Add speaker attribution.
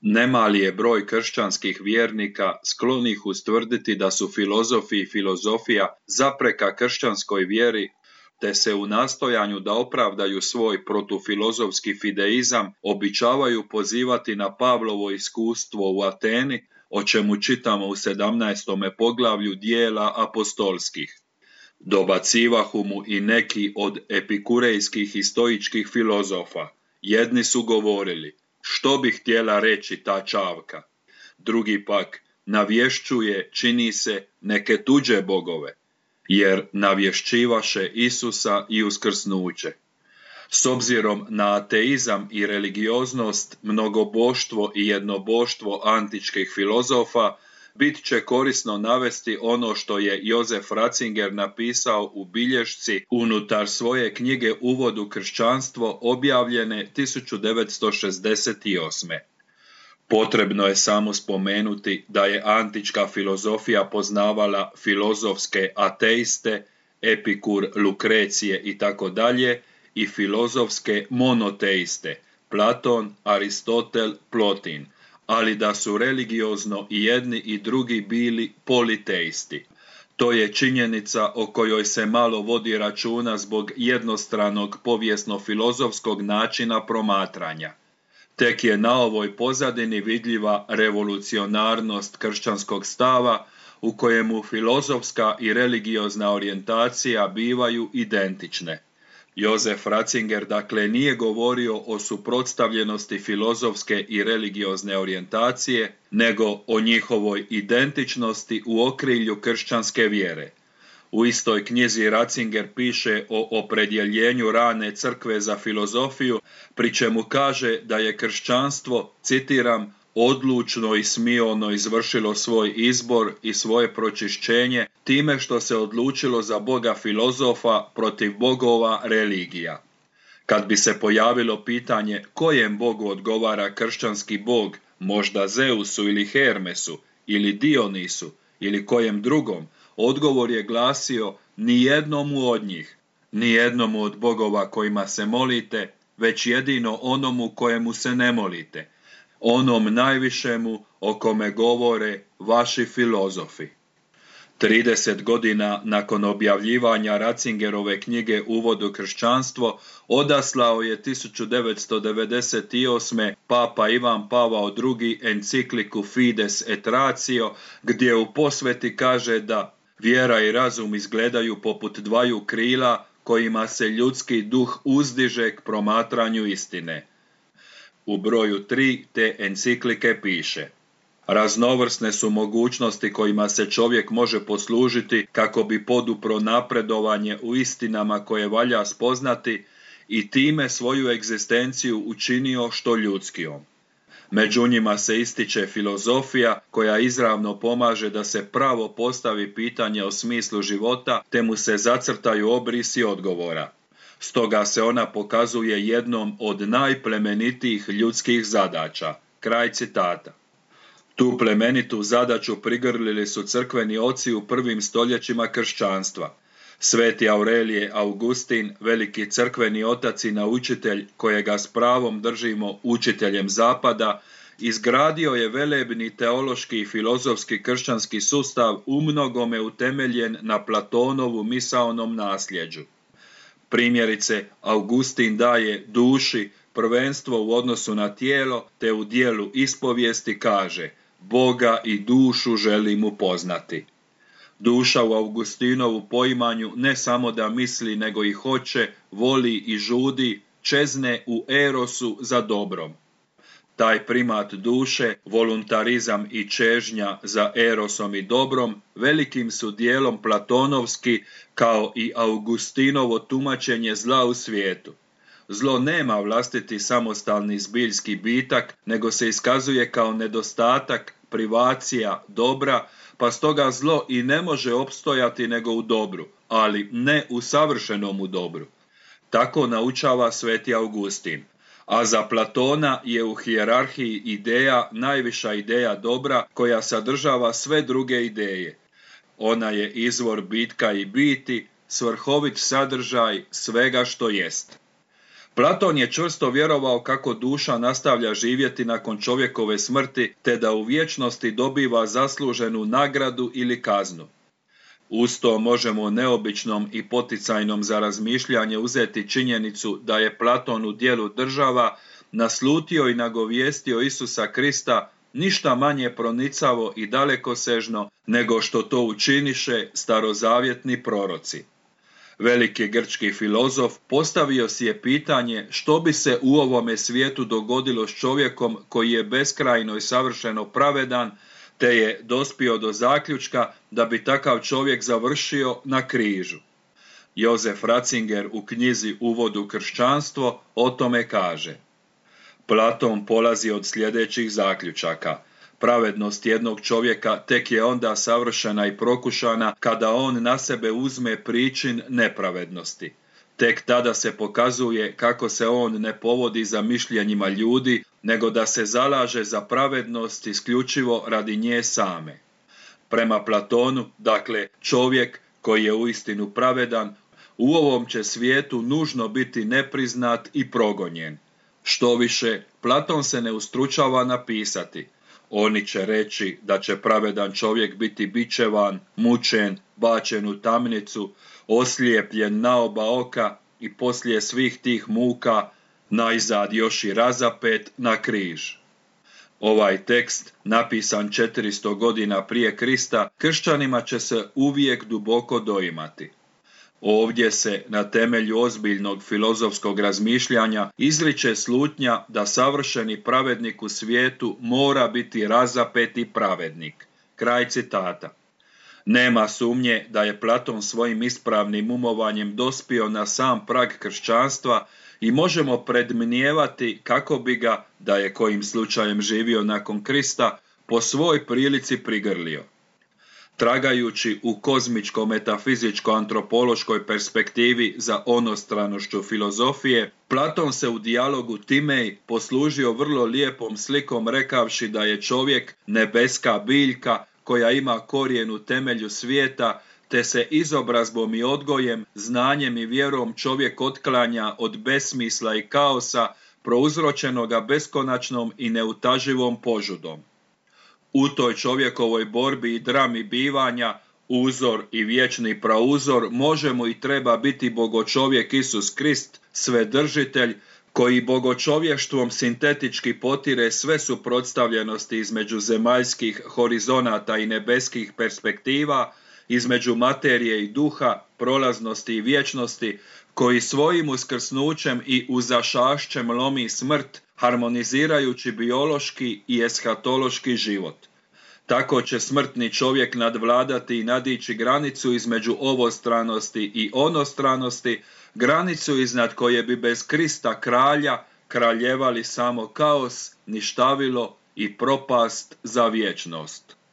Speaker 1: Nemali je broj kršćanskih vjernika sklonih ustvrditi da su filozofi i filozofija zapreka kršćanskoj vjeri, te se u nastojanju da opravdaju svoj protufilozofski fideizam običavaju pozivati na Pavlovo iskustvo u Ateni, o čemu čitamo u 17. poglavlju dijela apostolskih. Dobacivahu mu i neki od epikurejskih i stoičkih filozofa. Jedni su govorili: što bi htjela reći ta čavka? Drugi pak: navješćuje, čini se, neke tuđe bogove, jer navješćivaše Isusa i uskrsnuće. S obzirom na ateizam i religioznost, mnogoboštvo i jednoboštvo antičkih filozofa, bit će korisno navesti ono što je Josef Ratzinger napisao u bilješci unutar svoje knjige Uvod u kršćanstvo, objavljene 1968. Potrebno je samo spomenuti da je antička filozofija poznavala filozofske ateiste, Epikur, Lukrecije itd., i filozofske monoteiste, Platon, Aristotel, Plotin, ali da su religiozno i jedni i drugi bili politeisti. To je činjenica o kojoj se malo vodi računa zbog jednostranog povijesno-filozofskog načina promatranja. Tek je na ovoj pozadini vidljiva revolucionarnost kršćanskog stava u kojemu filozofska i religiozna orijentacija bivaju identične. Josef Ratzinger dakle nije govorio o suprotstavljenosti filozofske i religiozne orijentacije, nego o njihovoj identičnosti u okrilju kršćanske vjere. U istoj knjizi Ratzinger piše o opredjeljenju rane crkve za filozofiju, pri čemu kaže da je kršćanstvo, citiram, odlučno i smiono izvršilo svoj izbor i svoje pročišćenje time što se odlučilo za boga filozofa protiv bogova religija. Kad bi se pojavilo pitanje kojem bogu odgovara kršćanski bog, možda Zeusu ili Hermesu, ili Dionisu, ili kojem drugom, odgovor je glasio: nijednomu od njih, nijednomu od bogova kojima se molite, već jedino onomu kojemu se ne molite, onom najvišemu o kome govore vaši filozofi. 30 godina nakon objavljivanja Ratzingerove knjige Uvod u kršćanstvo odaslao je 1998. Papa Ivan Pavao II. Encikliku Fides et Ratio, gdje u posveti kaže da vjera i razum izgledaju poput dvaju krila kojima se ljudski duh uzdiže k promatranju istine. U broju 3 te enciklike piše: raznovrsne su mogućnosti kojima se čovjek može poslužiti kako bi podupro napredovanje u istinama koje valja spoznati i time svoju egzistenciju učinio što ljudskijom. Među njima se ističe filozofija koja izravno pomaže da se pravo postavi pitanje o smislu života, te mu se zacrtaju obrisi odgovora. Stoga se ona pokazuje jednom od najplemenitijih ljudskih zadaća. Kraj citata. Tu plemenitu zadaću prigrlili su crkveni oci u prvim stoljećima kršćanstva. Sveti Aurelije Augustin, veliki crkveni otac i naučitelj, kojega s pravom držimo učiteljem zapada, izgradio je velebni teološki i filozofski kršćanski sustav umnogome utemeljen na Platonovu misaonom nasljeđu. Primjerice, Augustin daje duši prvenstvo u odnosu na tijelo, te u dijelu ispovijesti kaže: Boga i dušu želim upoznati. Duša u Augustinovu poimanju ne samo da misli, nego i hoće, voli i žudi, čezne u erosu za dobrom. Taj primat duše, voluntarizam i čežnja za erosom i dobrom velikim su dijelom platonovski, kao i Augustinovo tumačenje zla u svijetu. Zlo nema vlastiti samostalni zbiljski bitak, nego se iskazuje kao nedostatak, privacija, dobra, pa stoga zlo i ne može opstojati nego u dobru, ali ne u savršenom dobru. Tako naučava sveti Augustin. A za Platona je u hijerarhiji ideja najviša ideja dobra koja sadržava sve druge ideje. Ona je izvor bitka i biti, svrhovit sadržaj svega što jest. Platon je čvrsto vjerovao kako duša nastavlja živjeti nakon čovjekove smrti, te da u vječnosti dobiva zasluženu nagradu ili kaznu. Uz to možemo neobičnom i poticajnom za razmišljanje uzeti činjenicu da je Platon u djelu Država naslutio i nagovijestio Isusa Krista ništa manje pronicavo i dalekosežno nego što to učiniše starozavjetni proroci. Veliki grčki filozof postavio si je pitanje što bi se u ovome svijetu dogodilo s čovjekom koji je beskrajno i savršeno pravedan, te je dospio do zaključka da bi takav čovjek završio na križu. Josef Ratzinger u knjizi Uvod u kršćanstvo o tome kaže: Platon polazi od sljedećih zaključaka. Pravednost jednog čovjeka tek je onda savršena i prokušana kada on na sebe uzme pričin nepravednosti. Tek tada se pokazuje kako se on ne povodi za mišljenjima ljudi, nego da se zalaže za pravednost isključivo radi nje same. Prema Platonu, dakle, čovjek koji je uistinu pravedan, u ovom će svijetu nužno biti nepriznat i progonjen. Štoviše, Platon se ne ustručava napisati: oni će reći da će pravedan čovjek biti bičevan, mučen, bačen u tamnicu, oslijepljen na oba oka i poslije svih tih muka najzad još i razapet na križ. Ovaj tekst, napisan 400 godina prije Krista, kršćanima će se uvijek duboko doimati. Ovdje se, na temelju ozbiljnog filozofskog razmišljanja, izriče slutnja da savršeni pravednik u svijetu mora biti razapeti pravednik. Kraj citata. Nema sumnje da je Platon svojim ispravnim umovanjem dospio na sam prag kršćanstva i možemo predmnijevati kako bi ga, da je kojim slučajem živio nakon Krista, po svoj prilici prigrlio. Tragajući u kozmičko-metafizičko-antropološkoj perspektivi za onostranošću filozofije, Platon se u dijalogu Timej poslužio vrlo lijepom slikom rekavši da je čovjek nebeska biljka koja ima korijen u temelju svijeta, te se izobrazbom i odgojem, znanjem i vjerom čovjek otklanja od besmisla i kaosa prouzročenoga beskonačnom i neutaživom požudom. U toj čovjekovoj borbi i drami bivanja, uzor i vječni prauzor možemo i treba biti bogočovjek Isus Krist, svedržitelj, koji bogočovještvom sintetički potire sve suprotstavljenosti između zemaljskih horizonata i nebeskih perspektiva, između materije i duha, prolaznosti i vječnosti, koji svojim uskrsnućem i uzašašćem lomi smrt, harmonizirajući biološki i eshatološki život. Tako će smrtni čovjek nadvladati i nadići granicu između ovostranosti i onostranosti, granicu iznad koje bi bez Krista kralja kraljevali samo kaos, ništavilo i propast za vječnost.